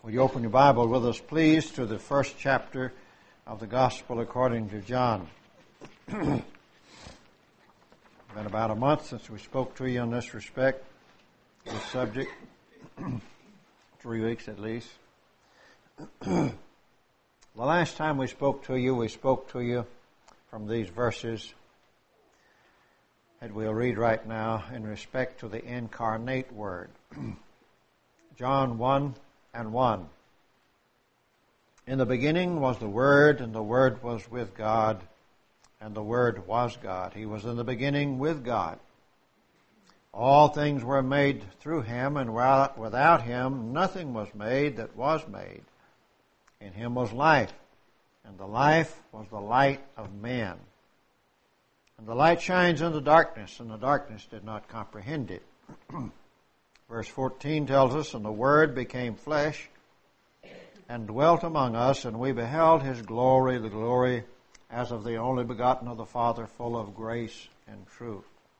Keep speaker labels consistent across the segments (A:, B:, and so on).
A: Will you open your Bible with us, please, to the first chapter of the Gospel according to John. It's been about a month since we spoke to you on this subject. 3 weeks at least. The last time we spoke to you from these verses that we'll read right now in respect to the incarnate Word. John 1:1. In the beginning was the Word, and the Word was with God, and the Word was God. He was in the beginning with God. All things were made through Him, and without Him nothing was made that was made. In Him was life, and the life was the light of men. And the light shines in the darkness, and the darkness did not comprehend it. Verse 14 tells us, and the Word became flesh and dwelt among us, and we beheld His glory, the glory as of the only begotten of the Father, full of grace and truth.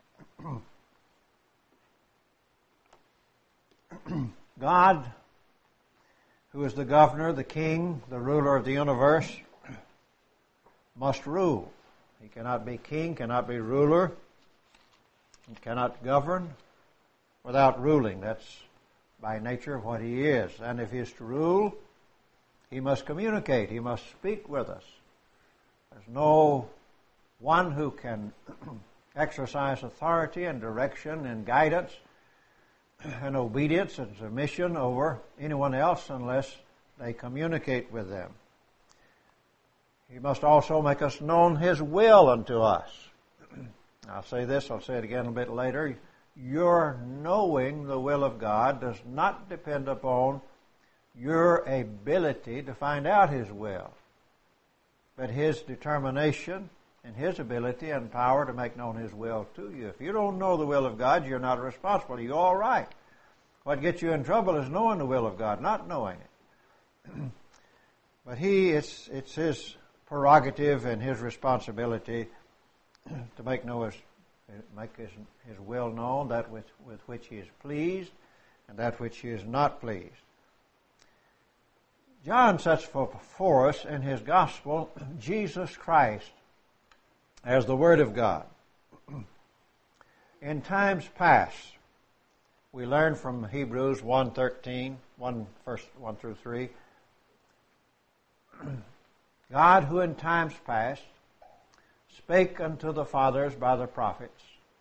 A: God, who is the governor, the king, the ruler of the universe, must rule. He cannot be king, cannot be ruler, and cannot govern without ruling. That's by nature what He is. And if He is to rule, He must communicate. He must speak with us. There's no one who can exercise authority and direction and guidance and obedience and submission over anyone else unless they communicate with them. He must also make us known His will unto us. I'll say this, I'll say it again a bit later. Your knowing the will of God does not depend upon your ability to find out His will, but His determination and His ability and power to make known His will to you. If you don't know the will of God, you're not responsible. You're all right. What gets you in trouble is knowing the will of God, not knowing it. But it's His prerogative and His responsibility to make His will known, that with which He is pleased and that which He is not pleased. John sets before us in his Gospel Jesus Christ as the Word of God. In times past, we learned from Hebrews 1:13, 1 through 3, God, who in times past spake unto the fathers by the prophets,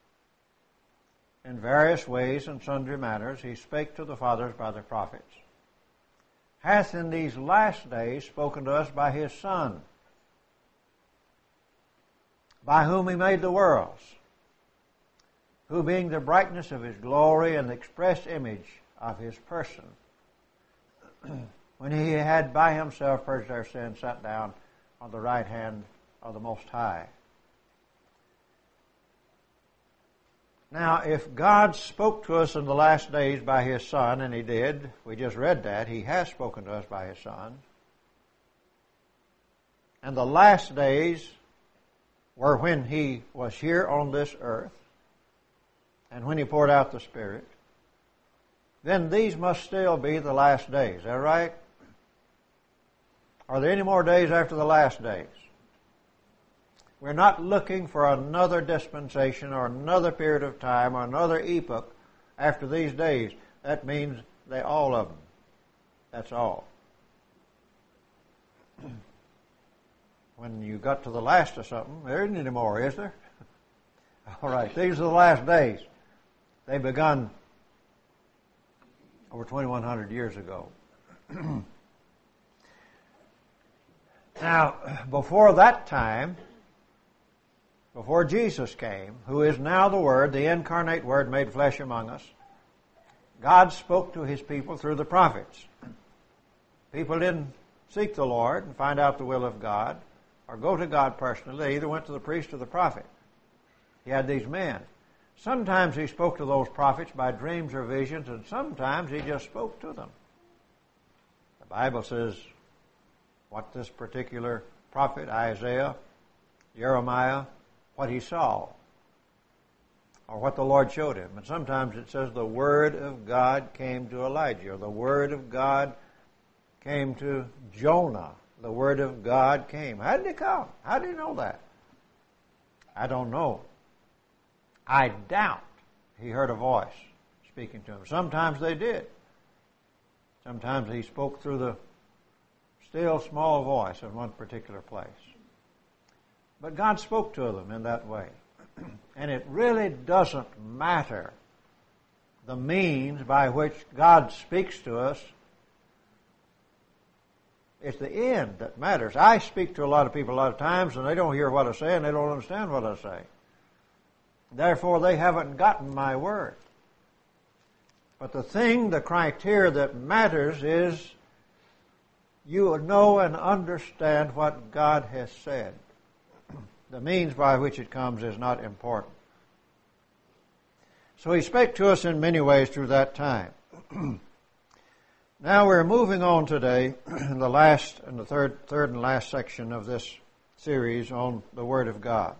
A: in various ways and sundry manners He spake to the fathers by the prophets, hath in these last days spoken to us by His Son, by whom He made the worlds, who being the brightness of His glory and the express image of His person, when He had by Himself purged our sins, sat down on the right hand of the Most High. Now, if God spoke to us in the last days by His Son, and He did, we just read that, He has spoken to us by His Son, and the last days were when He was here on this earth, and when He poured out the Spirit, then these must still be the last days. Is that right? Are there any more days after the last days? We're not looking for another dispensation or another period of time or another epoch after these days. That means all of them. That's all. When you got to the last of something, there isn't any more, is there? All right, these are the last days. They begun over 2,100 years ago. Now, before that time, before Jesus came, who is now the Word, the incarnate Word made flesh among us, God spoke to His people through the prophets. People didn't seek the Lord and find out the will of God or go to God personally. They either went to the priest or the prophet. He had these men. Sometimes He spoke to those prophets by dreams or visions, and sometimes He just spoke to them. The Bible says what this particular prophet, Isaiah, Jeremiah, what he saw, or what the Lord showed him. And sometimes it says the Word of God came to Elijah, or the Word of God came to Jonah. The Word of God came. How did it come? How did he know that? I don't know. I doubt he heard a voice speaking to him. Sometimes they did. Sometimes he spoke through the still small voice in one particular place. But God spoke to them in that way. And it really doesn't matter the means by which God speaks to us. It's the end that matters. I speak to a lot of people a lot of times, and they don't hear what I say, and they don't understand what I say. Therefore, they haven't gotten my word. But the criteria that matters is you know and understand what God has said. The means by which it comes is not important. So he spake to us in many ways through that time. Now we're moving on today in the third and last section of this series on the Word of God.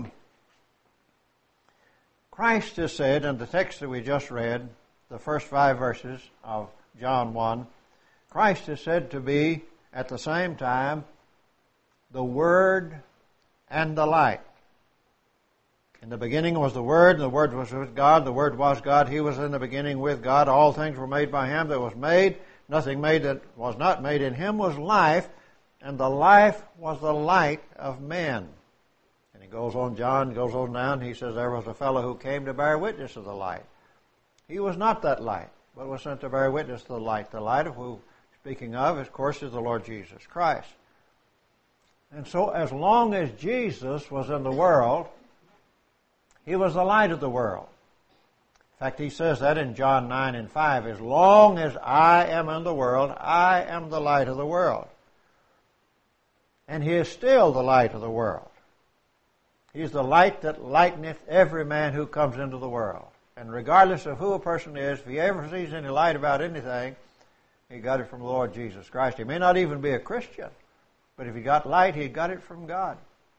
A: Christ has said in the text that we just read, the first 5 verses of John 1, Christ is said to be at the same time the Word and the light. In the beginning was the Word, and the Word was with God, the Word was God, He was in the beginning with God, all things were made by Him that was made, nothing made that was not made. In Him was life, and the life was the light of men. And he goes on, John goes on down, he says there was a fellow who came to bear witness of the light. He was not that light, but was sent to bear witness to the light. The light of who, speaking of course, is the Lord Jesus Christ. And so as long as Jesus was in the world, He was the light of the world. In fact, He says that in John 9:5, as long as I am in the world, I am the light of the world. And He is still the light of the world. He is the light that lighteneth every man who comes into the world. And regardless of who a person is, if he ever sees any light about anything, he got it from the Lord Jesus Christ. He may not even be a Christian, but if he got light, he got it from God.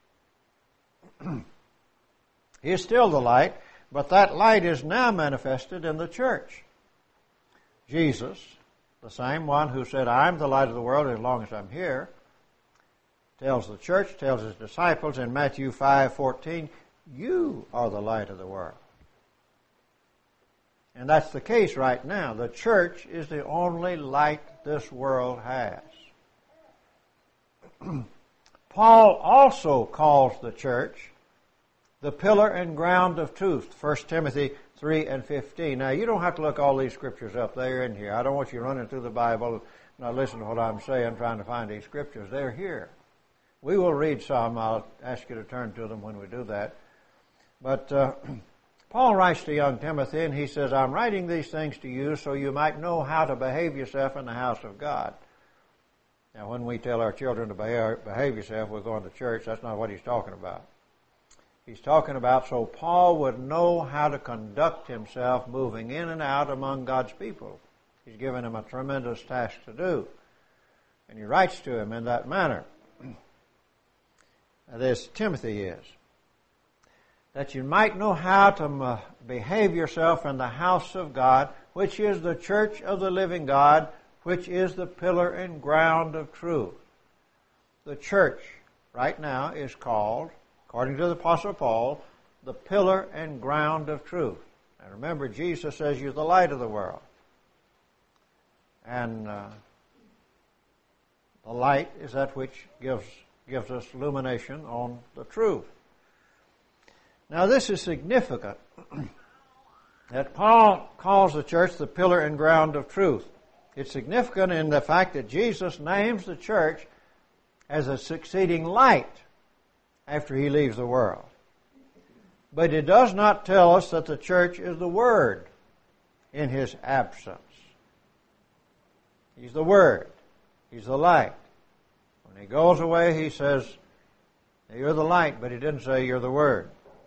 A: He is still the light, but that light is now manifested in the church. Jesus, the same one who said, I'm the light of the world as long as I'm here, tells the church, tells His disciples in Matthew 5:14, you are the light of the world. And that's the case right now. The church is the only light this world has. Paul also calls the church the pillar and ground of truth, 1 Timothy 3:15. Now, you don't have to look all these scriptures up. They're in here. I don't want you running through the Bible and not listening to what I'm saying, trying to find these scriptures. They're here. We will read some. I'll ask you to turn to them when we do that. But Paul writes to young Timothy, and he says, I'm writing these things to you so you might know how to behave yourself in the house of God. Now, when we tell our children to behave yourself, we're going to church. That's not what he's talking about. He's talking about so Paul would know how to conduct himself moving in and out among God's people. He's given him a tremendous task to do. And he writes to him in that manner. This Timothy is. That you might know how to behave yourself in the house of God, which is the church of the living God, which is the pillar and ground of truth. The church right now is called, according to the Apostle Paul, the pillar and ground of truth. And remember, Jesus says you're the light of the world. And the light is that which gives us illumination on the truth. Now, this is significant that Paul calls the church the pillar and ground of truth. It's significant in the fact that Jesus names the church as a succeeding light after He leaves the world. But it does not tell us that the church is the Word in His absence. He's the Word. He's the light. When He goes away, He says, you're the light, but He didn't say you're the Word.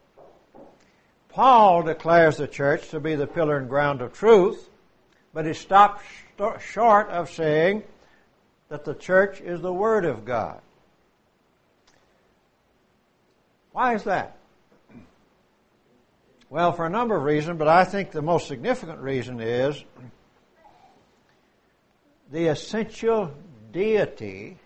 A: Paul declares the church to be the pillar and ground of truth, but he stops short of saying that the church is the Word of God. Why is that? Well, for a number of reasons, but I think the most significant reason is the essential deity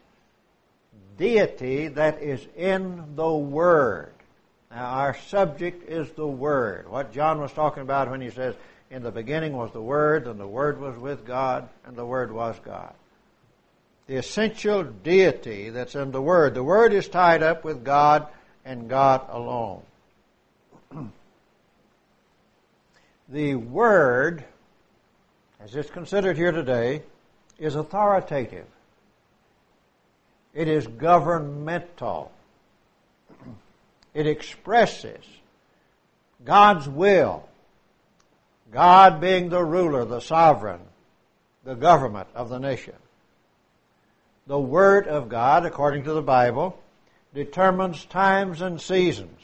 A: that is in the Word. Now, our subject is the Word. What John was talking about when he says, in the beginning was the Word, and the Word was with God, and the Word was God. The essential deity that's in the Word. The Word is tied up with God and God alone. The Word, as it's considered here today, is authoritative. It is governmental. It expresses God's will. God being the ruler, the sovereign, the government of the nation. The Word of God, according to the Bible, determines times and seasons.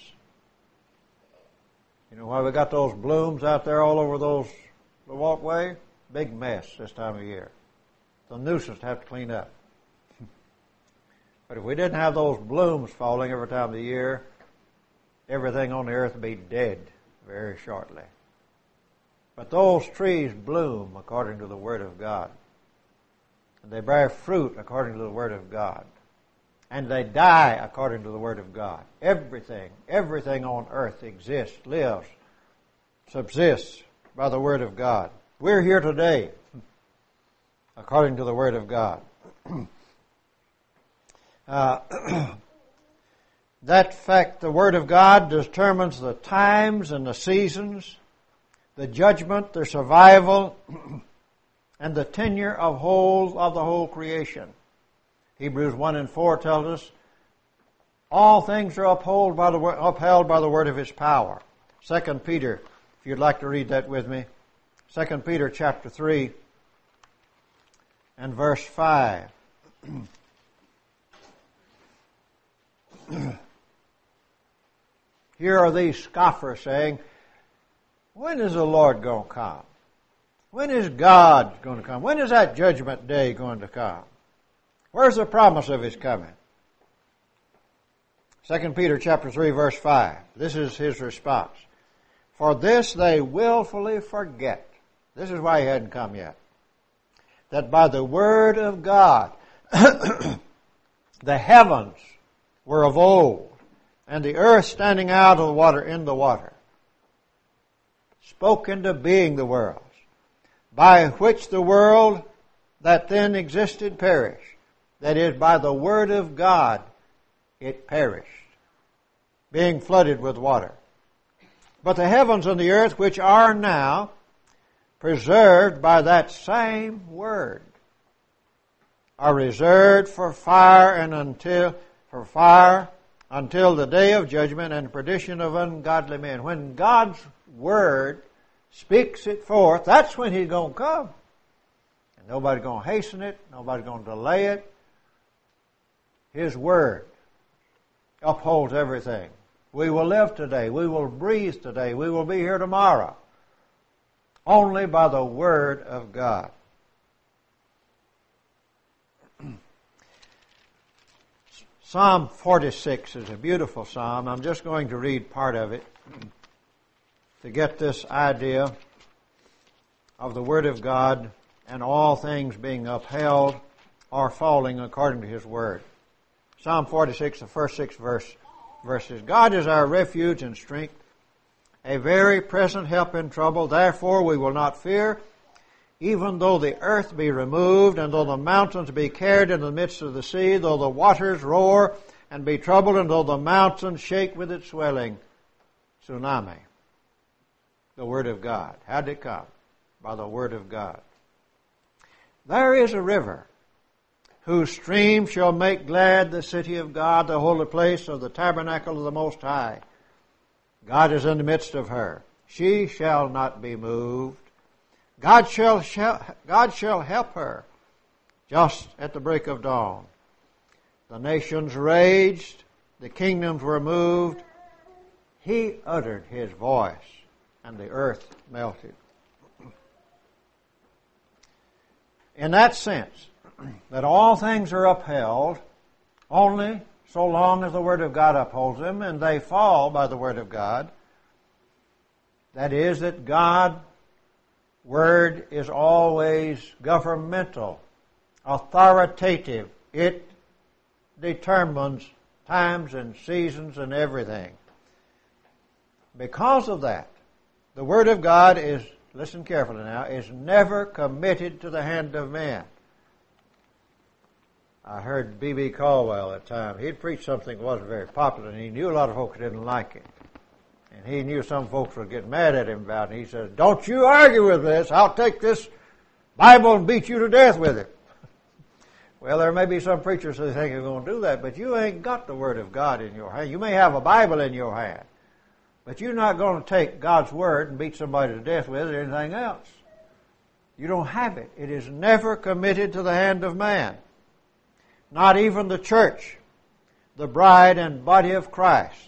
A: You know why we got those blooms out there all over the walkway? Big mess this time of year. The nuisance to have to clean up. But if we didn't have those blooms falling every time of the year, everything on the earth would be dead very shortly. But those trees bloom according to the Word of God. And they bear fruit according to the Word of God. And they die according to the Word of God. Everything on earth exists, lives, subsists by the Word of God. We're here today according to the Word of God. That fact, the Word of God determines the times and the seasons, the judgment, the survival, and the tenure of the whole creation. Hebrews 1 and 4 tells us all things are upheld by the word of His power. 2 Peter, if you'd like to read that with me. 2 Peter chapter 3 and verse 5. Here are these scoffers saying, when is the Lord going to come? When is God going to come? When is that judgment day going to come? Where's the promise of His coming? 2 Peter chapter 3 verse 5. This is his response. For this they willfully forget. This is why He hadn't come yet. That by the word of God the heavens were of old, and the earth standing out of the water in the water, spoke into being the worlds, by which the world that then existed perished. That is, by the word of God it perished, being flooded with water. But the heavens and the earth, which are now preserved by that same word, are reserved for fire until the day of judgment and perdition of ungodly men. When God's Word speaks it forth, that's when He's going to come. And nobody's going to hasten it. Nobody's going to delay it. His Word upholds everything. We will live today. We will breathe today. We will be here tomorrow. Only by the Word of God. Psalm 46 is a beautiful psalm. I'm just going to read part of it to get this idea of the Word of God and all things being upheld or falling according to His Word. Psalm 46, the first 6 verses. God is our refuge and strength, a very present help in trouble. Therefore we will not fear, even though the earth be removed, and though the mountains be carried in the midst of the sea, though the waters roar and be troubled, and though the mountains shake with its swelling. Tsunami. The Word of God. How did it come? By the Word of God. There is a river, whose stream shall make glad the city of God, the holy place of the tabernacle of the Most High. God is in the midst of her. She shall not be moved. God shall help her just at the break of dawn. The nations raged, the kingdoms were moved. He uttered His voice, and the earth melted. In that sense, that all things are upheld only so long as the Word of God upholds them, and they fall by the Word of God. That is, that God's Word is always governmental. authoritative. It determines times and seasons and everything. Because of that, the Word of God is, listen carefully now, is never committed to the hand of man. I heard B.B. Caldwell at the time. He'd preached something that wasn't very popular, and he knew a lot of folks didn't like it. And he knew some folks would get mad at him about it. And he says, "Don't you argue with this. I'll take this Bible and beat you to death with it." Well, there may be some preachers who think they're going to do that, but you ain't got the Word of God in your hand. You may have a Bible in your hand, but you're not going to take God's Word and beat somebody to death with it or anything else. You don't have it. It is never committed to the hand of man. Not even the church, the bride and body of Christ.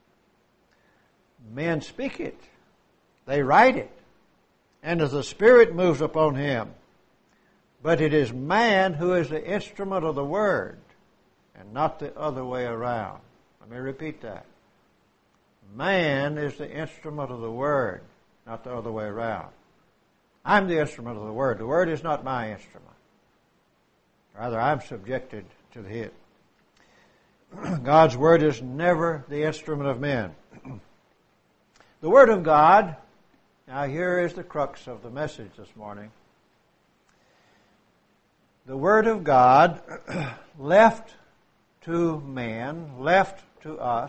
A: Men speak it. They write it. And as the Spirit moves upon him. But it is man who is the instrument of the Word, and not the other way around. Let me repeat that. Man is the instrument of the Word, not the other way around. I'm the instrument of the Word. The Word is not my instrument. Rather, I'm subjected to it. God's Word is never the instrument of men. The Word of God, now here is the crux of the message this morning. The Word of God left to man, left to us,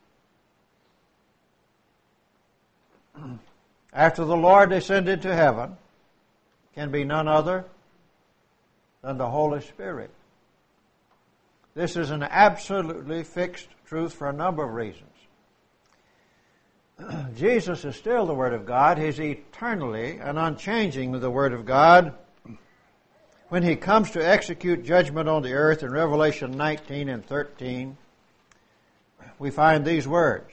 A: after the Lord descended to heaven, can be none other than the Holy Spirit. This is an absolutely fixed truth for a number of reasons. Jesus is still the Word of God. He's eternally and unchanging with the Word of God. When He comes to execute judgment on the earth in Revelation 19 and 13, we find these words.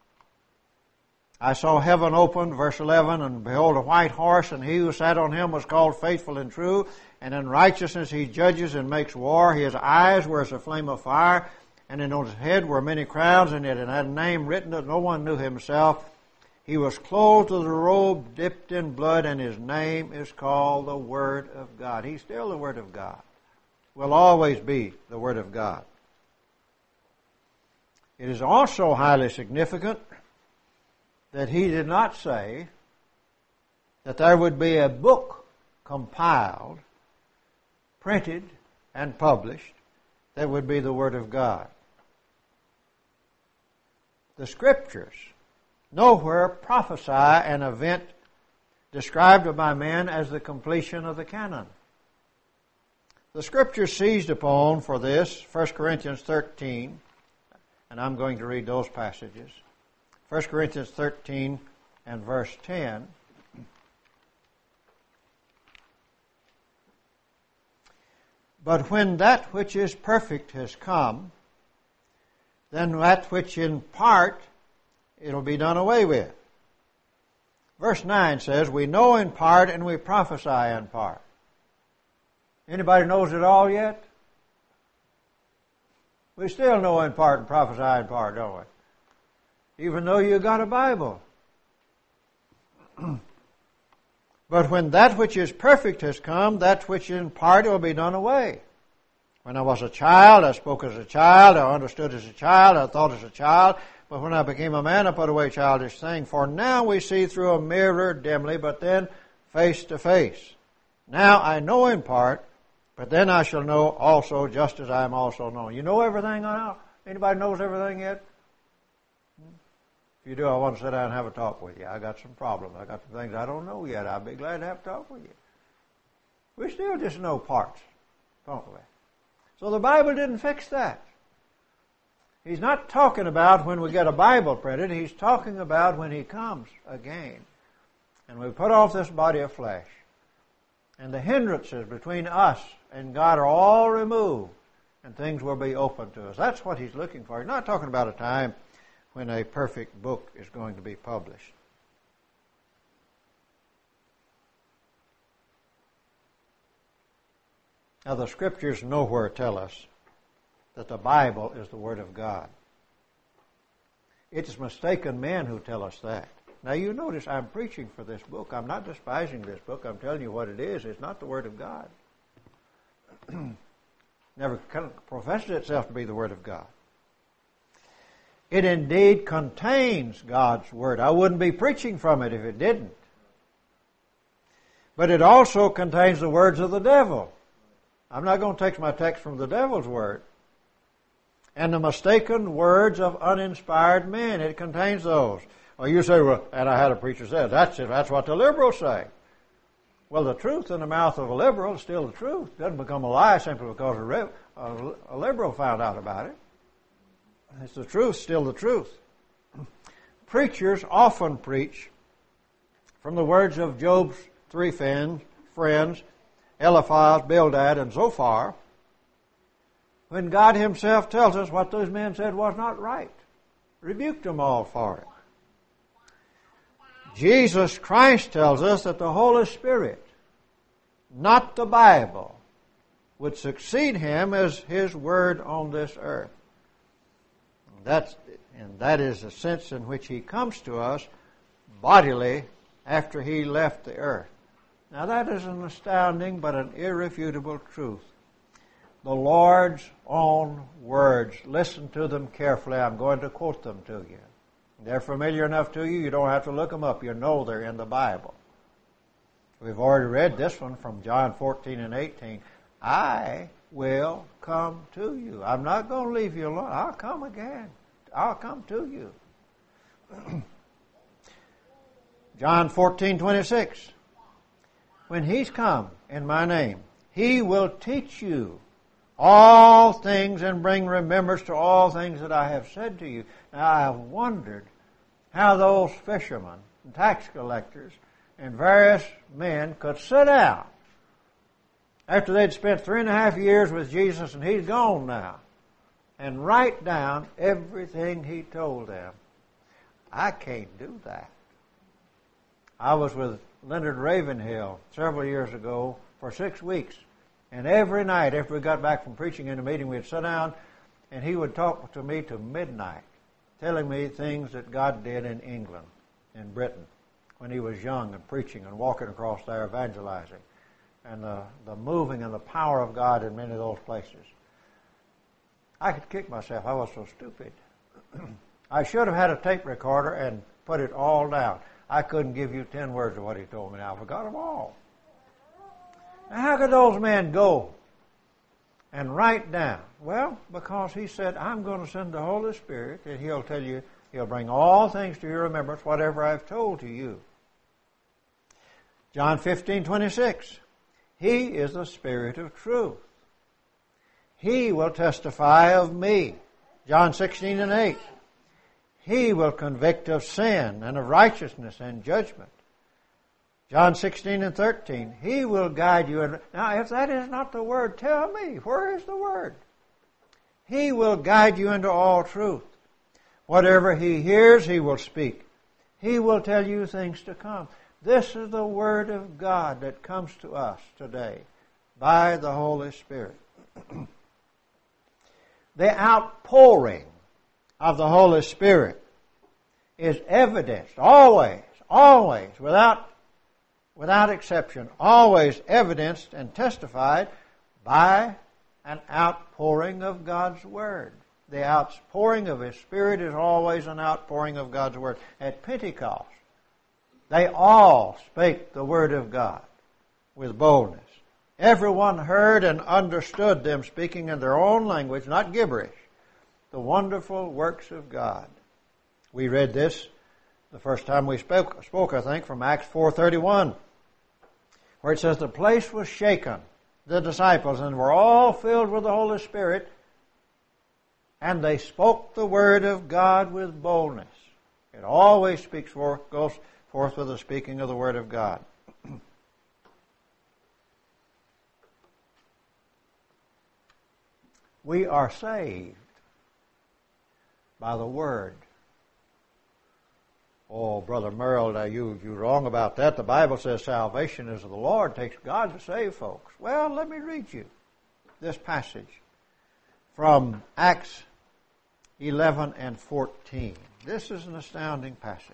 A: I saw heaven opened, verse 11, and behold a white horse, and he who sat on him was called Faithful and True, and in righteousness he judges and makes war. His eyes were as a flame of fire, and on his head were many crowns, and it had a name written that no one knew himself. He was clothed with a robe dipped in blood, and his name is called the Word of God. He's still the Word of God. Will always be the Word of God. It is also highly significant that He did not say that there would be a book compiled, printed, and published that would be the Word of God. The Scriptures nowhere prophesy an event described by men as the completion of the canon. The Scriptures seized upon for this 1 Corinthians 13, and I'm going to read those passages. 1 Corinthians 13 and verse 10. But when that which is perfect has come, then that which in part it'll be done away with. Verse 9 says, we know in part and we prophesy in part. Anybody knows it all yet? We still know in part and prophesy in part, don't we? Even though you got a Bible. But when that which is perfect has come, that which in part will be done away. When I was a child, I spoke as a child, I understood as a child, I thought as a child. But when I became a man, I put away childish things. For now we see through a mirror dimly, but then face to face. Now I know in part, but then I shall know also just as I am also known. You know everything now? Anybody knows everything yet? If you do, I want to sit down and have a talk with you. I got some problems. I got some things I don't know yet. I'll be glad to have a talk with you. We still just know parts, don't we? So the Bible didn't fix that. He's not talking about when we get a Bible printed. He's talking about when He comes again. And we put off this body of flesh. And the hindrances between us and God are all removed. And things will be open to us. That's what He's looking for. He's not talking about a time when a perfect book is going to be published. Now the Scriptures nowhere tell us that the Bible is the Word of God. It is mistaken men who tell us that. Now you notice I'm preaching for this book. I'm not despising this book. I'm telling you what it is. It's not the Word of God. Never professed itself to be the Word of God. It indeed contains God's Word. I wouldn't be preaching from it if it didn't. But it also contains the words of the devil. I'm not going to take my text from the devil's word. And the mistaken words of uninspired men. It contains those. Well, you say, well, and I had a preacher say, that's it. That's what the liberals say. Well, the truth in the mouth of a liberal is still the truth. It doesn't become a lie simply because a liberal found out about it. It's the truth, still the truth. Preachers often preach from the words of Job's three friends, Eliphaz, Bildad, and Zophar, when God Himself tells us what those men said was not right. Rebuked them all for it. Jesus Christ tells us that the Holy Spirit, not the Bible, would succeed Him as His Word on this earth. And that is the sense in which He comes to us bodily after He left the earth. Now that is an astounding but an irrefutable truth. The Lord's own words. Listen to them carefully. I'm going to quote them to you. They're familiar enough to you, you don't have to look them up. You know they're in the Bible. We've already read this one from John 14 and 18. I will come to you. I'm not going to leave you alone. I'll come again. I'll come to you. John 14:26. When He's come in my name, He will teach you all things and bring remembrance to all things that I have said to you. Now I have wondered how those fishermen and tax collectors and various men could sit down after they'd spent 3.5 years with Jesus and He's gone now and write down everything He told them. I can't do that. I was with Leonard Ravenhill several years ago for 6 weeks. And every night after we got back from preaching in a meeting, we'd sit down and he would talk to me to midnight, telling me things that God did in England, in Britain, when he was young and preaching and walking across there evangelizing, and the moving and the power of God in many of those places. I could kick myself. I was so stupid. I should have had a tape recorder and put it all down. I couldn't give you 10 words of what he told me now. I forgot them all. Now, how could those men go and write down? Well, because he said, I'm going to send the Holy Spirit, and He'll tell you, He'll bring all things to your remembrance, whatever I've told to you. John 15:26. He is the Spirit of truth. He will testify of me. John 16:8. He will convict of sin and of righteousness and judgment. John 16:13. He will guide you. Now, if that is not the Word, tell me, where is the Word? He will guide you into all truth. Whatever He hears, He will speak. He will tell you things to come. This is the Word of God that comes to us today by the Holy Spirit. The outpouring of the Holy Spirit is evidenced always, without exception, always evidenced and testified by an outpouring of God's Word. The outpouring of His Spirit is always an outpouring of God's Word. At Pentecost, they all spake the Word of God with boldness. Everyone heard and understood them speaking in their own language, not gibberish, the wonderful works of God. We read this the first time we spoke, I think, from Acts 4:31, where it says, the place was shaken, the disciples, and were all filled with the Holy Spirit, and they spoke the Word of God with boldness. It always goes forth with the speaking of the Word of God. We are saved by the Word. Oh, Brother Merrill, now you're wrong about that. The Bible says salvation is of the Lord. It takes God to save folks. Well, let me read you this passage from Acts 11 and 14. This is an astounding passage.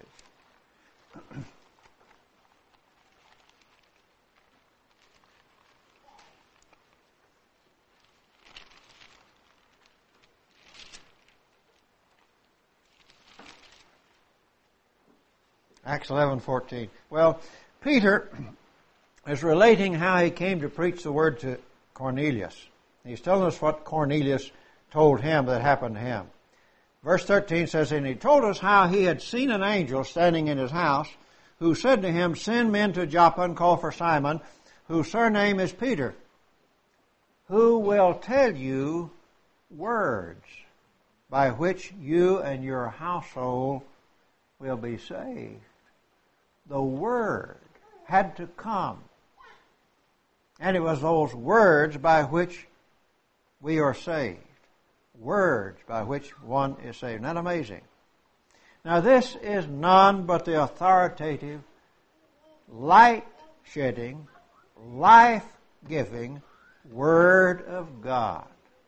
A: Acts 11:14. Well, Peter is relating how he came to preach the word to Cornelius. He's telling us what Cornelius told him that happened to him. Verse 13 says, and he told us how he had seen an angel standing in his house, who said to him, send men to Joppa and call for Simon, whose surname is Peter, who will tell you words by which you and your household will be saved. The Word had to come. And it was those words by which we are saved. Words by which one is saved. Isn't that amazing? Now this is none but the authoritative, light-shedding, life-giving Word of God.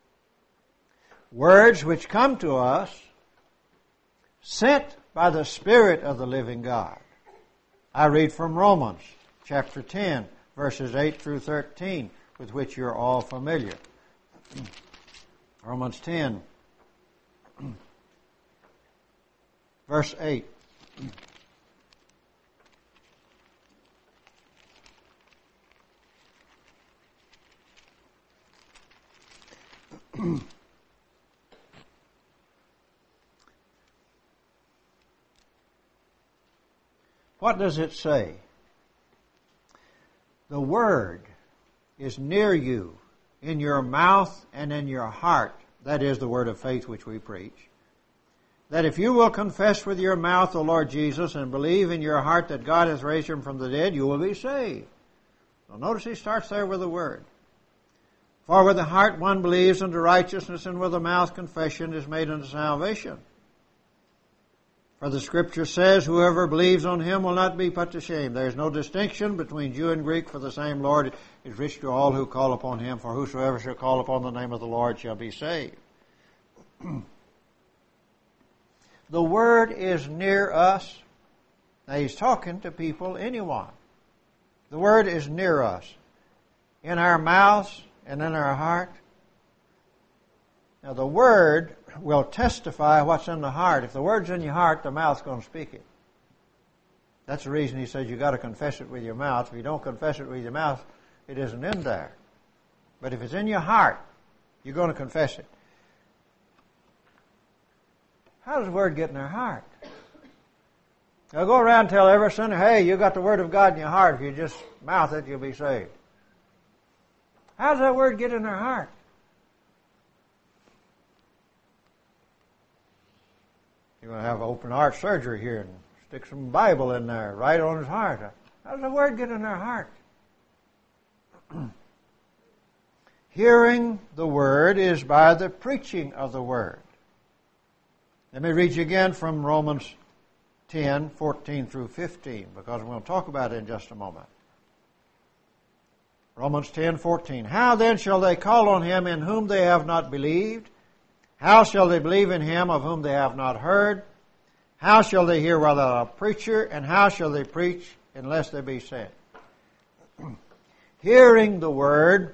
A: Words which come to us sent by the Spirit of the living God. I read from Romans chapter 10, verses 8 through 13, with which you're all familiar. Romans 10, verse 8. What does it say? The Word is near you, in your mouth and in your heart. That is the word of faith which we preach. That if you will confess with your mouth the Lord Jesus and believe in your heart that God has raised him from the dead, you will be saved. So notice he starts there with the Word. For with the heart one believes unto righteousness, and with the mouth confession is made unto salvation. For the Scripture says, whoever believes on him will not be put to shame. There is no distinction between Jew and Greek, for the same Lord is rich to all who call upon him. For whosoever shall call upon the name of the Lord shall be saved. The Word is near us. Now he's talking to people, anyone. The Word is near us, in our mouths and in our heart. Now the Word will testify what's in the heart. If the Word's in your heart, the mouth's going to speak it. That's the reason he says you've got to confess it with your mouth. If you don't confess it with your mouth, it isn't in there. But if it's in your heart, you're going to confess it. How does the Word get in their heart? Now go around and tell every sinner, hey, you got the Word of God in your heart. If you just mouth it, you'll be saved. How does that Word get in their heart? You're going to have open heart surgery here and stick some Bible in there, right on his heart. How does the Word get in their heart? Hearing the Word is by the preaching of the Word. Let me read you again from Romans 10, 14 through 15, because we're going to talk about it in just a moment. Romans 10, 14. How then shall they call on him in whom they have not believed? How shall they believe in him of whom they have not heard? How shall they hear without a preacher? And how shall they preach unless they be sent? Hearing the Word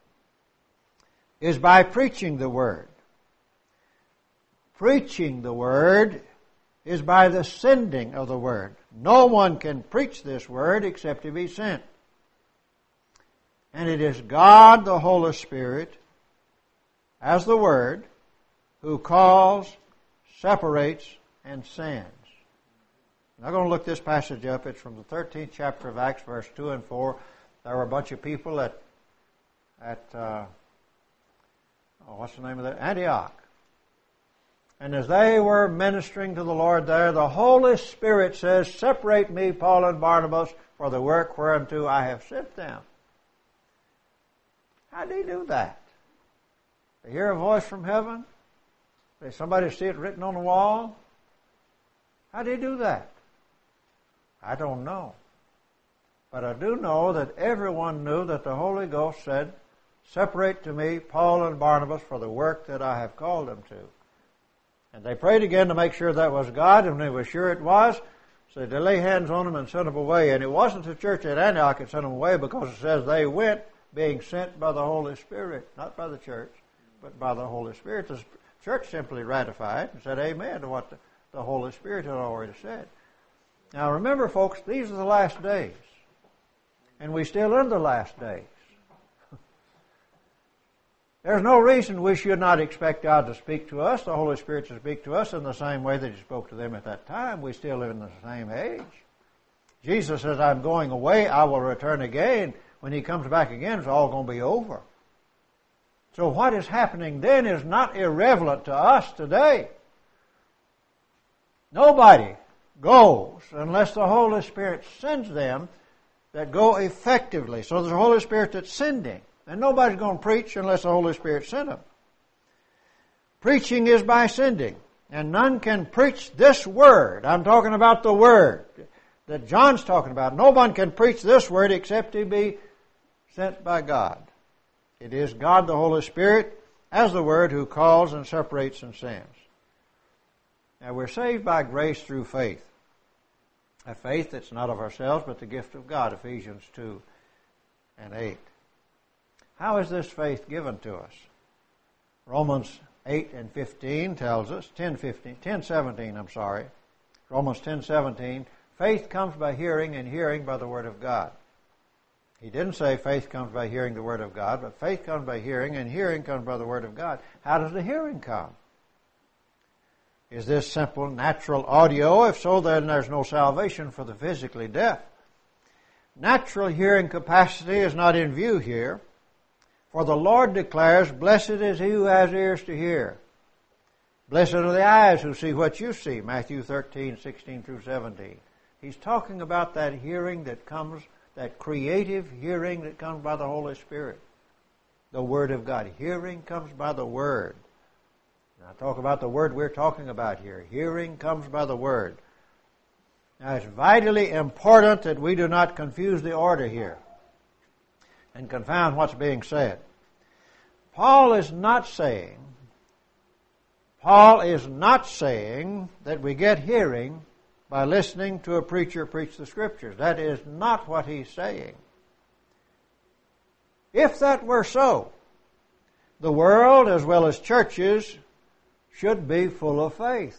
A: is by preaching the Word. Preaching the Word is by the sending of the Word. No one can preach this Word except he be sent. And it is God, the Holy Spirit, as the Word, who calls, separates, and sends. I'm going to look this passage up. It's from the 13th chapter of Acts, verse 2 and 4. There were a bunch of people at what's the name of that? Antioch. And as they were ministering to the Lord there, the Holy Spirit says, separate me, Paul and Barnabas, for the work whereunto I have sent them. How did he do that? They hear a voice from heaven? Did somebody see it written on the wall? How did he do that? I don't know. But I do know that everyone knew that the Holy Ghost said, separate to me Paul and Barnabas for the work that I have called them to. And they prayed again to make sure that was God, and they were sure it was. So they lay hands on them and sent them away. And it wasn't the church at Antioch that sent them away, because it says they went being sent by the Holy Spirit, not by the church, but by the Holy Spirit. The church simply ratified and said amen to what the Holy Spirit had already said. Now remember, folks, these are the last days. And we're still in the last days. There's no reason we should not expect God to speak to us, the Holy Spirit to speak to us in the same way that He spoke to them at that time. We still live in the same age. Jesus says, I'm going away, I will return again. When He comes back again, it's all going to be over. So what is happening then is not irrelevant to us today. Nobody goes unless the Holy Spirit sends them that go effectively. So there's a Holy Spirit that's sending. And nobody's going to preach unless the Holy Spirit sent them. Preaching is by sending. And none can preach this word. I'm talking about the word that John's talking about. No one can preach this word except he be sent by God. It is God the Holy Spirit as the Word who calls and separates and sends. Now we're saved by grace through faith. A faith that's not of ourselves but the gift of God, Ephesians 2 and 8. How is this faith given to us? Romans 8 and 15 tells us, 10:17, Romans 10:17, faith comes by hearing and hearing by the Word of God. He didn't say faith comes by hearing the Word of God, but faith comes by hearing, and hearing comes by the Word of God. How does the hearing come? Is this simple, natural audio? If so, then there's no salvation for the physically deaf. Natural hearing capacity is not in view here, for the Lord declares, blessed is he who has ears to hear. Blessed are the eyes who see what you see, Matthew 13:16 through 17. He's talking about that hearing that comes, that creative hearing that comes by the Holy Spirit. The Word of God. Hearing comes by the Word. Now talk about the Word we're talking about here. Hearing comes by the Word. Now it's vitally important that we do not confuse the order here and confound what's being said. Paul is not saying that we get hearing by listening to a preacher preach the Scriptures. That is not what he's saying. If that were so, the world as well as churches should be full of faith.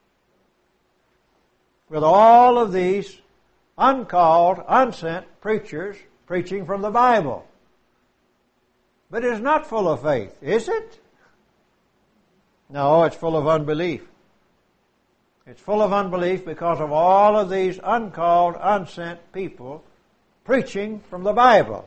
A: With all of these uncalled, unsent preachers preaching from the Bible. But it's not full of faith, is it? No, it's full of unbelief. It's full of unbelief because of all of these uncalled, unsent people preaching from the Bible.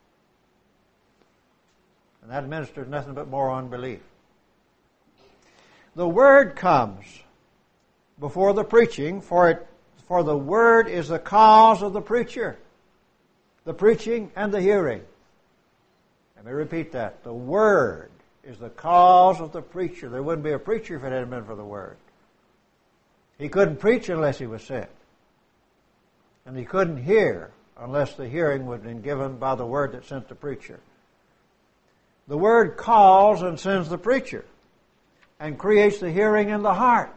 A: And that ministers nothing but more unbelief. The Word comes before the preaching, for the Word is the cause of the preacher, the preaching and the hearing. Let me repeat that. The Word is the cause of the preacher. There wouldn't be a preacher if it hadn't been for the Word. He couldn't preach unless he was sent. And he couldn't hear unless the hearing would have been given by the Word that sent the preacher. The Word calls and sends the preacher and creates the hearing in the heart.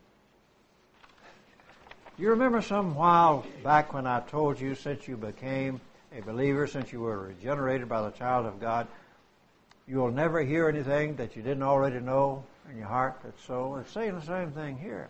A: You remember some while back when I told you, since you became a believer, since you were regenerated by the child of God, you will never hear anything that you didn't already know in your heart that's so. It's saying the same thing here.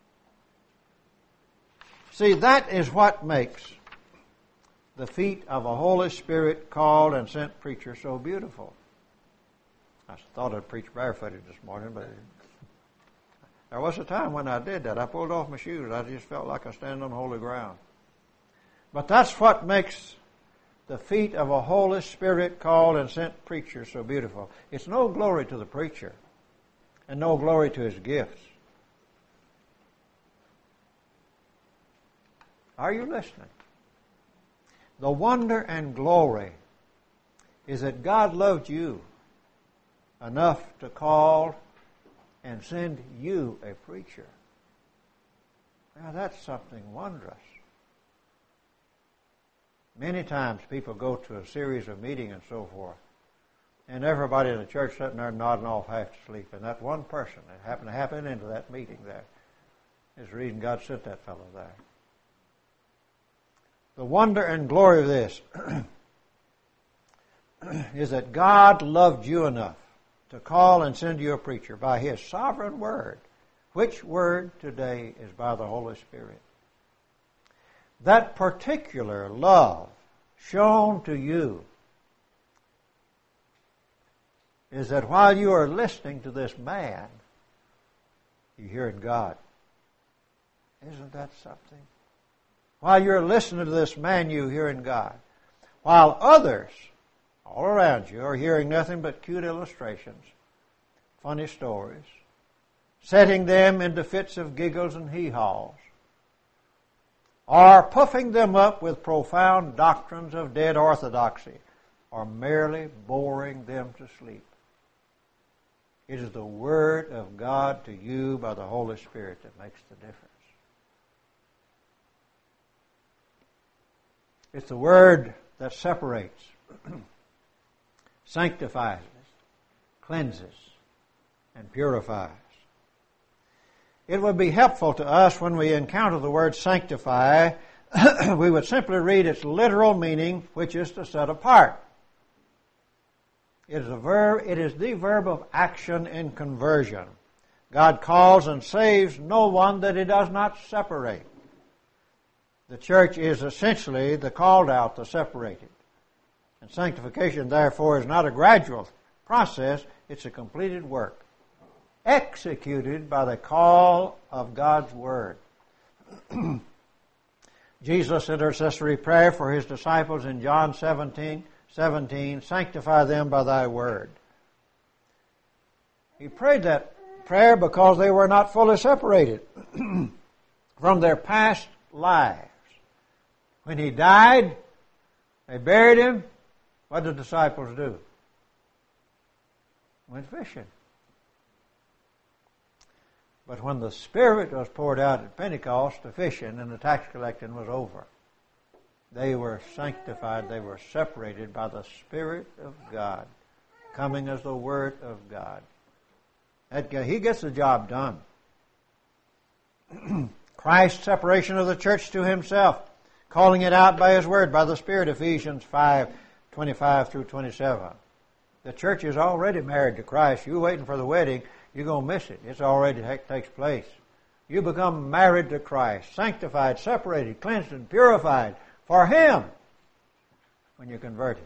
A: See, that is what makes the feet of a Holy Spirit called and sent preacher so beautiful. I thought I'd preach barefooted this morning, but there was a time when I did that. I pulled off my shoes. I just felt like I was standing on holy ground. But that's what makes the feet of a Holy Spirit called and sent preacher so beautiful. It's no glory to the preacher and no glory to his gifts. Are you listening? The wonder and glory is that God loved you enough to call and send you a preacher. Now that's something wondrous. Many times people go to a series of meetings and so forth, and everybody in the church sitting there nodding off half asleep, and that one person that happened to happen into that meeting there is the reason God sent that fellow there. The wonder and glory of this is that God loved you enough to call and send you a preacher by His sovereign Word. Which Word today is by the Holy Spirit? that particular love shown to you is that while you are listening to this man, you're hearing God. Isn't that something? While you're listening to this man, you're hearing God. While others all around you are hearing nothing but cute illustrations, funny stories, setting them into fits of giggles and hee-haws, or puffing them up with profound doctrines of dead orthodoxy, or merely boring them to sleep. It is the Word of God to you by the Holy Spirit that makes the difference. It's the Word that separates, sanctifies, cleanses, and purifies. It would be helpful to us when we encounter the word sanctify, we would simply read its literal meaning, which is to set apart. It is the verb of action in conversion. God calls and saves no one that He does not separate. The church is essentially the called out, the separated. And sanctification, therefore, is not a gradual process, it's a completed work, executed by the call of God's Word. Jesus' intercessory prayer for His disciples in John 17, sanctify them by Thy Word. He prayed that prayer because they were not fully separated from their past lives. When He died, they buried Him. What did the disciples do? Went fishing. But when the Spirit was poured out at Pentecost, the fishing and the tax collecting was over. They were sanctified, they were separated by the Spirit of God, coming as the Word of God. He gets the job done. Christ's separation of the church to Himself, calling it out by His Word, by the Spirit, Ephesians 5:25 through 27. The church is already married to Christ. You're waiting for the wedding, you're going to miss it. It's already takes place. You become married to Christ, sanctified, separated, cleansed, and purified for Him when you're converted.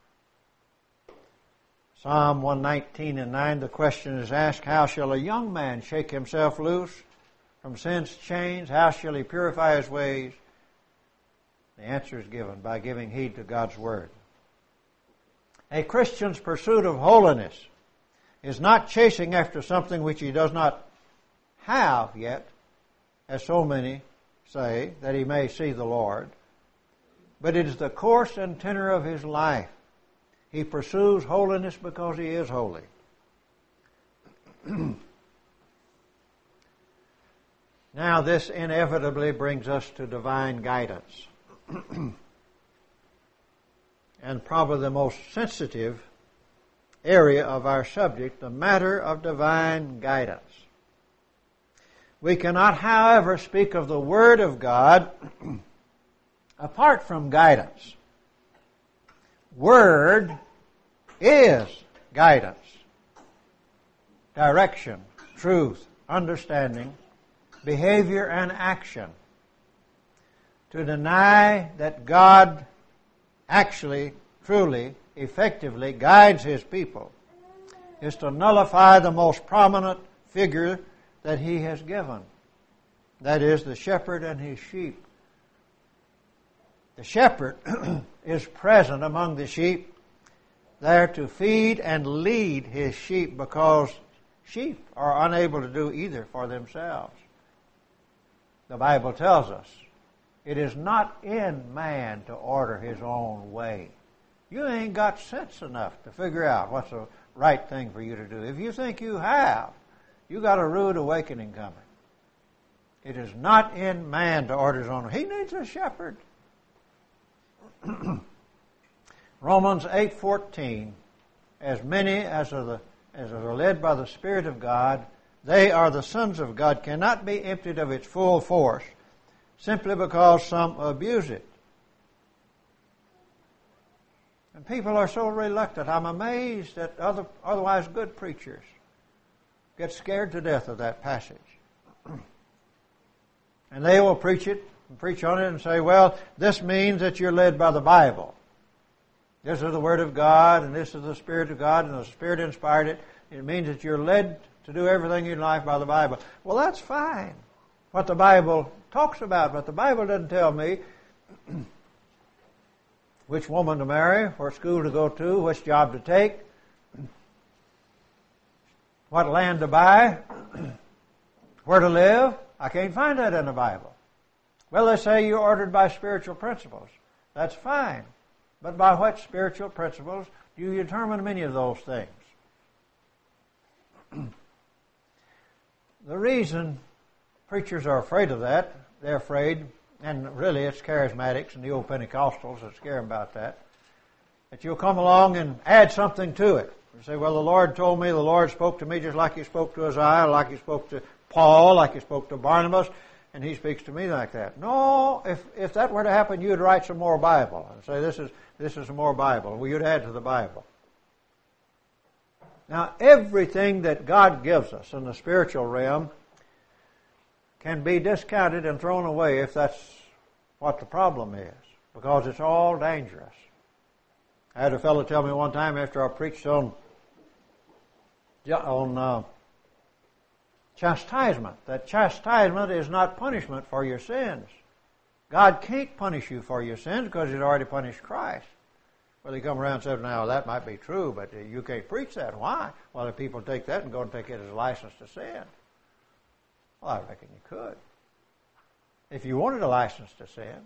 A: Psalm 119:9, the question is asked, how shall a young man shake himself loose from sin's chains? How shall he purify his ways? The answer is given by giving heed to God's Word. A Christian's pursuit of holiness is not chasing after something which he does not have yet, as so many say, that he may see the Lord, but it is the course and tenor of his life. He pursues holiness because he is holy. Now this inevitably brings us to divine guidance. And probably the most sensitive area of our subject, the matter of divine guidance. We cannot, however, speak of the Word of God apart from guidance. Word is guidance, direction, truth, understanding, behavior, and action. To deny that God actually, truly, effectively guides His people is to nullify the most prominent figure that He has given. That is, the shepherd and his sheep. The shepherd is present among the sheep, there to feed and lead his sheep, because sheep are unable to do either for themselves. The Bible tells us it is not in man to order his own way. You ain't got sense enough to figure out what's the right thing for you to do. If you think you have, you got a rude awakening coming. It is not in man to order his own way. He needs a shepherd. Romans 8:14, as many as are led by the Spirit of God, they are the sons of God, cannot be emptied of its full force simply because some abuse it. And people are so reluctant. I'm amazed that otherwise good preachers get scared to death of that passage. And they will preach it and preach on it and say, well, this means that you're led by the Bible. This is the Word of God, and this is the Spirit of God, and the Spirit inspired it. It means that you're led to do everything in life by the Bible. Well, that's fine. What the Bible talks about, but the Bible doesn't tell me which woman to marry, what school to go to, which job to take, what land to buy, where to live. I can't find that in the Bible. Well, they say you're ordered by spiritual principles. That's fine. But by what spiritual principles do you determine many of those things? The reason preachers are afraid of that, they're afraid, and really it's charismatics and the old Pentecostals that scare them about that you'll come along and add something to it. You say, well, the Lord told me, the Lord spoke to me just like He spoke to Isaiah, like He spoke to Paul, like He spoke to Barnabas, and He speaks to me like that. No, if that were to happen, you'd write some more Bible and say, this is some more Bible. Well, you'd add to the Bible. Now, everything that God gives us in the spiritual realm can be discounted and thrown away if that's what the problem is, because it's all dangerous. I had a fellow tell me one time after I preached on chastisement, that chastisement is not punishment for your sins. God can't punish you for your sins because He's already punished Christ. Well, he come around and said, now that might be true, but you can't preach that. Why? Well, if people take that and go and take it as a license to sin. Well, I reckon you could. If you wanted a license to sin.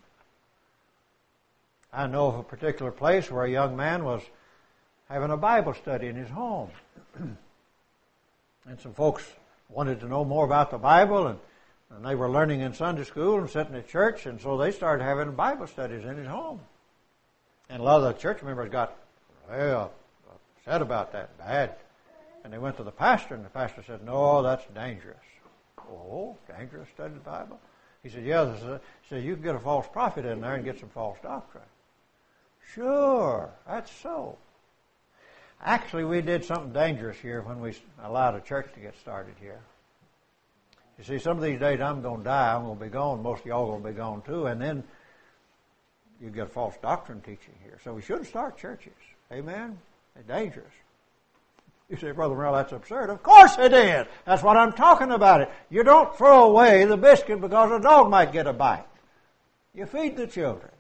A: I know of a particular place where a young man was having a Bible study in his home. And some folks wanted to know more about the Bible, and they were learning in Sunday school and sitting at church, and so they started having Bible studies in his home. And a lot of the church members got upset about that, bad. And they went to the pastor, and the pastor said, no, that's dangerous. Oh, dangerous, study the Bible? He said, yeah. He said, you can get a false prophet in there and get some false doctrine. Sure, that's so. Actually, we did something dangerous here when we allowed a church to get started here. You see, some of these days I'm going to die, I'm going to be gone, most of y'all are going to be gone too, and then you get false doctrine teaching here. So we shouldn't start churches. Amen? It's dangerous. You say, Brother Merrill, that's absurd. Of course it is. That's what I'm talking about it. You don't throw away the biscuit because a dog might get a bite. You feed the children.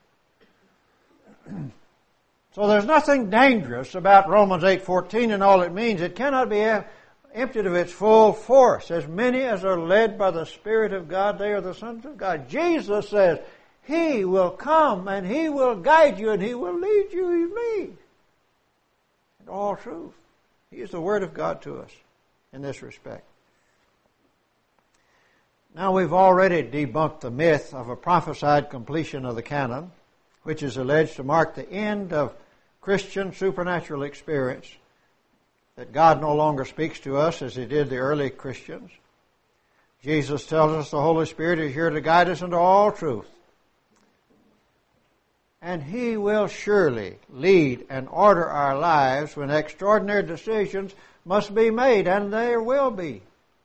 A: So there's nothing dangerous about Romans 8:14 and all it means. It cannot be emptied of its full force. As many as are led by the Spirit of God, they are the sons of God. Jesus says, He will come and He will guide you and He will lead you, He's me. In all truth. He is the Word of God to us in this respect. Now we've already debunked the myth of a prophesied completion of the canon, which is alleged to mark the end of Christian supernatural experience, that God no longer speaks to us as He did the early Christians. Jesus tells us the Holy Spirit is here to guide us into all truth. And He will surely lead and order our lives when extraordinary decisions must be made, and there will be.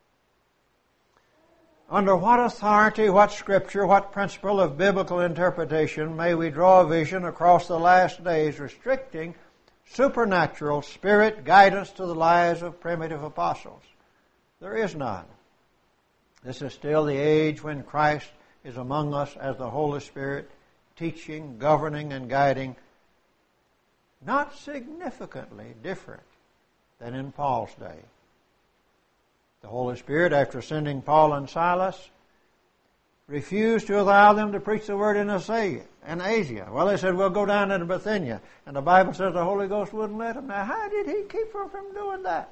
A: Under what authority, what scripture, what principle of biblical interpretation may we draw a vision across the last days restricting supernatural spirit guidance to the lives of primitive apostles? There is none. This is still the age when Christ is among us as the Holy Spirit, teaching, governing, and guiding, not significantly different than in Paul's day. The Holy Spirit, after sending Paul and Silas, refused to allow them to preach the word in Asia. Well, they said, we'll go down into Bithynia. And the Bible says the Holy Ghost wouldn't let them. Now, how did He keep them from doing that?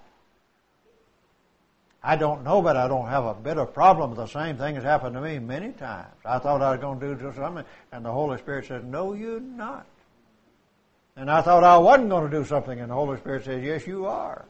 A: I don't know, but I don't have a bit of problem with the same thing has happened to me many times. I thought I was going to do something, and the Holy Spirit said, no, you're not. And I thought I wasn't going to do something, and the Holy Spirit said, yes, you are.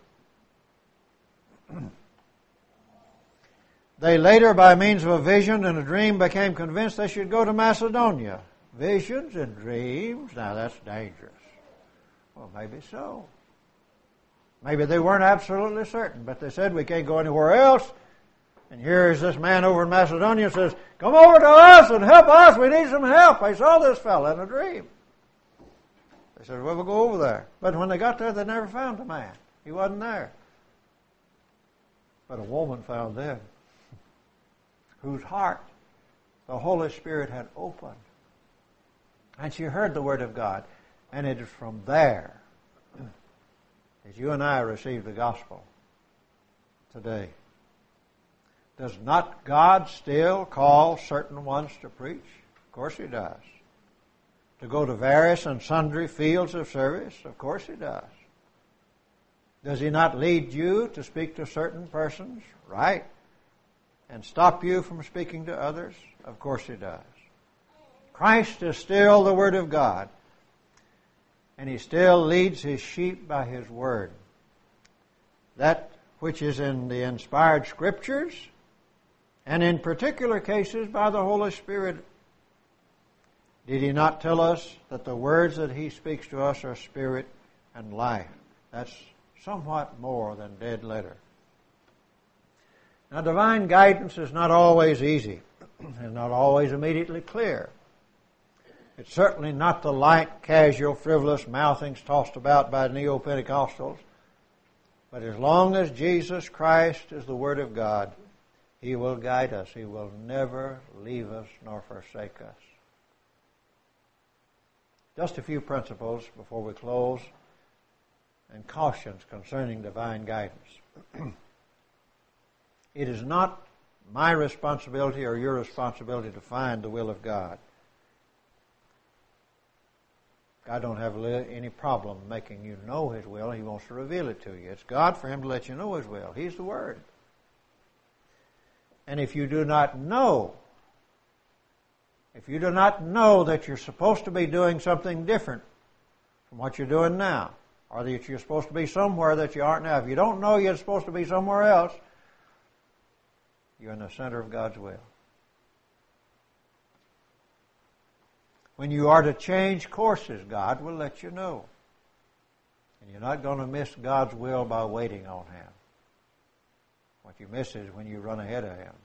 A: They later, by means of a vision and a dream, became convinced they should go to Macedonia. Visions and dreams? Now that's dangerous. Well, maybe so. Maybe they weren't absolutely certain, but they said we can't go anywhere else And here is this man over in Macedonia says, come over to us and help us. We need some help. I saw this fellow in a dream. They said, well, we'll go over there. But when they got there, they never found the man. He wasn't there. But a woman found them, whose heart the Holy Spirit had opened. And she heard the Word of God. And it is from there that you and I receive the gospel today. Does not God still call certain ones to preach? Of course He does. To go to various and sundry fields of service? Of course He does. Does He not lead you to speak to certain persons? Right. And stop you from speaking to others? Of course He does. Christ is still the Word of God. And He still leads His sheep by His Word. That which is in the inspired Scriptures, and in particular cases by the Holy Spirit. Did He not tell us that the words that He speaks to us are spirit and life? That's somewhat more than dead letter. Now, divine guidance is not always easy and not always immediately clear. It's certainly not the light, casual, frivolous mouthings tossed about by neo-Pentecostals. But as long as Jesus Christ is the Word of God, He will guide us. He will never leave us nor forsake us. Just a few principles before we close and cautions concerning divine guidance. It is not my responsibility or your responsibility to find the will of God. God don't have any problem making you know His will. He wants to reveal it to you. It's God for Him to let you know His will. He's the Word. And if you do not know that you're supposed to be doing something different from what you're doing now, or that you're supposed to be somewhere that you aren't now, if you don't know you're supposed to be somewhere else, you're in the center of God's will. When you are to change courses, God will let you know. And you're not going to miss God's will by waiting on Him. What you miss is when you run ahead of Him.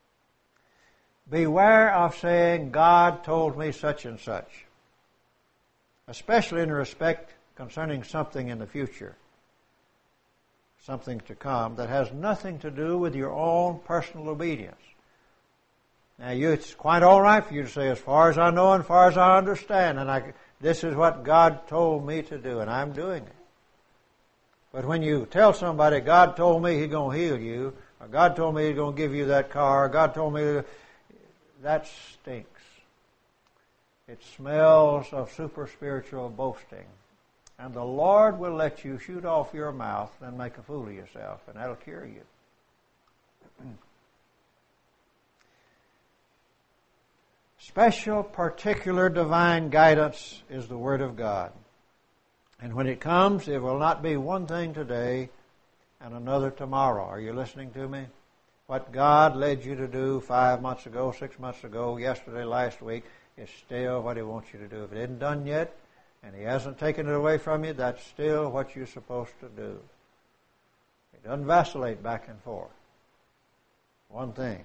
A: Beware of saying, God told me such and such, especially in respect concerning something in the future, something to come that has nothing to do with your own personal obedience. Now, it's quite all right for you to say, as far as I know and as far as I understand, and this is what God told me to do, and I'm doing it. But when you tell somebody, God told me He's going to heal you, or God told me He's going to give you that car, or God told me, that stinks. It smells of super spiritual boasting. And the Lord will let you shoot off your mouth and make a fool of yourself, and that'll cure you. Special, particular divine guidance is the Word of God. And when it comes, it will not be one thing today and another tomorrow. Are you listening to me? What God led you to do 5 months ago, 6 months ago, yesterday, last week, is still what He wants you to do. If it isn't done yet, and He hasn't taken it away from you, that's still what you're supposed to do. It doesn't vacillate back and forth. One thing.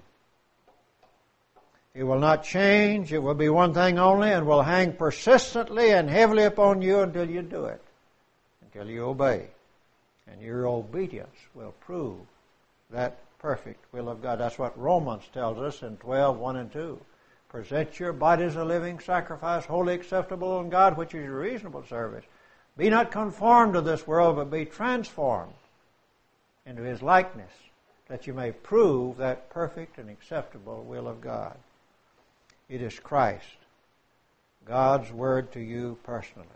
A: It will not change. It will be one thing only and will hang persistently and heavily upon you until you do it, until you obey. And your obedience will prove that perfect will of God. That's what Romans tells us in 12:1 and 2. Present your bodies a living sacrifice, wholly acceptable unto God, which is your reasonable service. Be not conformed to this world, but be transformed into His likeness, that you may prove that perfect and acceptable will of God. It is Christ, God's Word to you personally.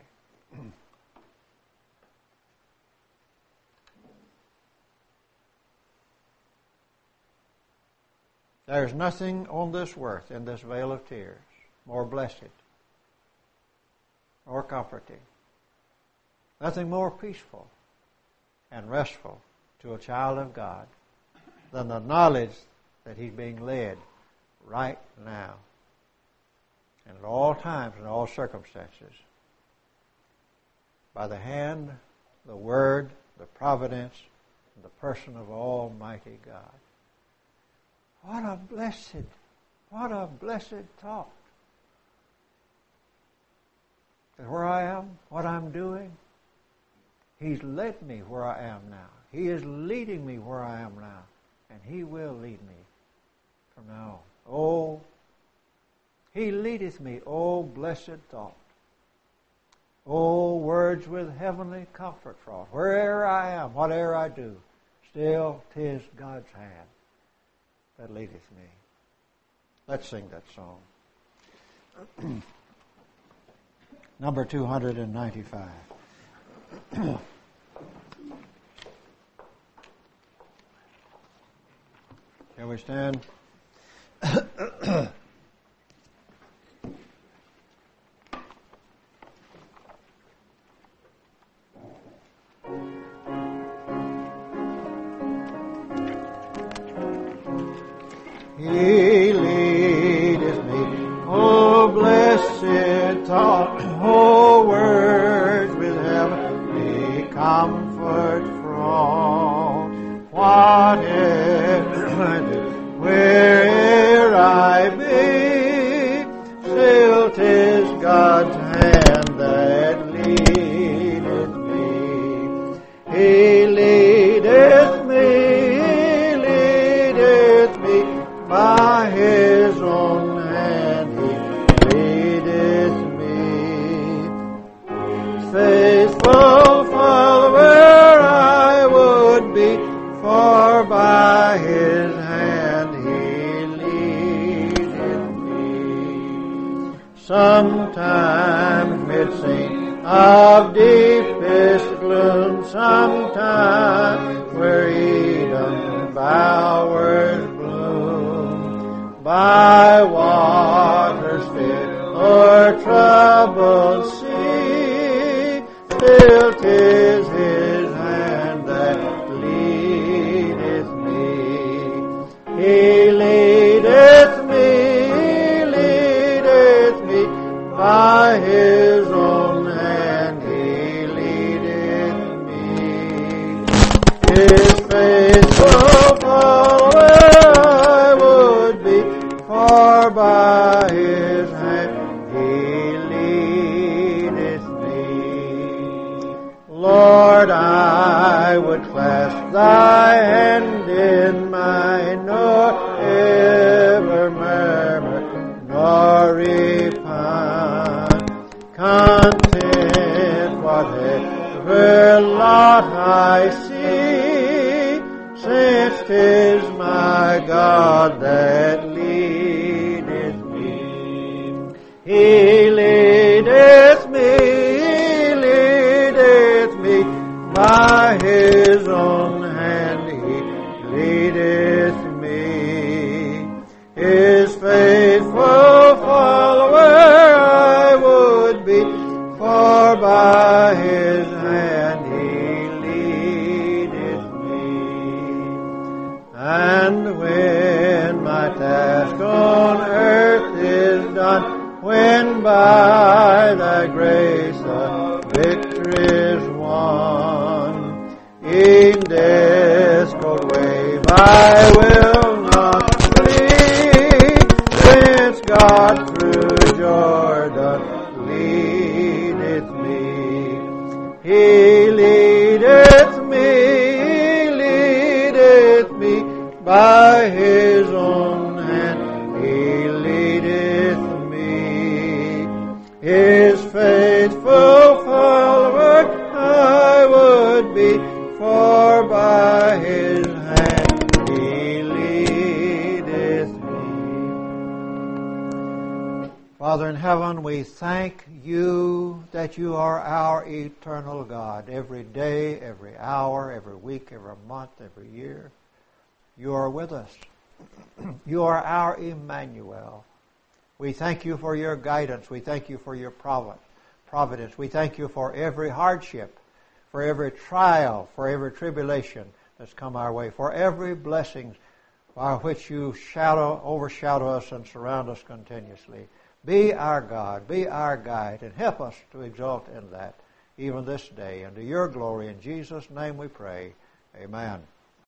A: There's nothing on this earth, in this vale of tears, more blessed, more comforting, nothing more peaceful and restful to a child of God than the knowledge that he's being led right now and at all times and all circumstances by the hand, the Word, the providence, and the person of Almighty God. What a blessed thought. That where I am, what I'm doing, He's led me where I am now. He is leading me where I am now. And He will lead me from now on. Oh, He leadeth me, oh blessed thought. Oh, words with heavenly comfort fraught. Wherever I am, whatever I do, still 'tis God's hand that leadeth me. Let's sing that song. Number 295. Shall we stand? He leadeth me, oh blessed thought, oh words with heavenly comfort fraught. Whatever I do, where'er I be, still 'tis God's hand that leadeth me. He leadeth me by His own hand, He leadeth me. Faithful follower I would be, for by His hand He leadeth me. Sometimes mid-scene of deepest gloom, sometimes where Eden bowers by waters still or troubled sea, still 'tis His hand that leadeth me. He leadeth me by His own hand, He leadeth me. His faithful follower for by His hand He leadeth me. Lord, I would clasp Thy hand in mine, nor ever murmur, nor repine. Content whatever lot I see, since 'tis my God that leadeth me. He leadeth me by His own hand, He leadeth me. His faithful follower I would be, for by His hand He leadeth me. And when my task on earth is done, when by Thy grace the victory's won, in death's cold wave I will not flee, since God through Jordan leadeth me. He leadeth me by His own hand, He leadeth me. His faithful follower I would be, for by His hand He leadeth me. Father in heaven, we thank You that You are our eternal God. Every day, every hour, every week, every month, every year, You are with us. You are our Emmanuel. We thank You for Your guidance. We thank You for Your providence. We thank You for every hardship, for every trial, for every tribulation that's come our way, for every blessing by which You overshadow us and surround us continuously. Be our God, be our guide, and help us to exalt in that even this day. And to Your glory, in Jesus' name we pray. Amen.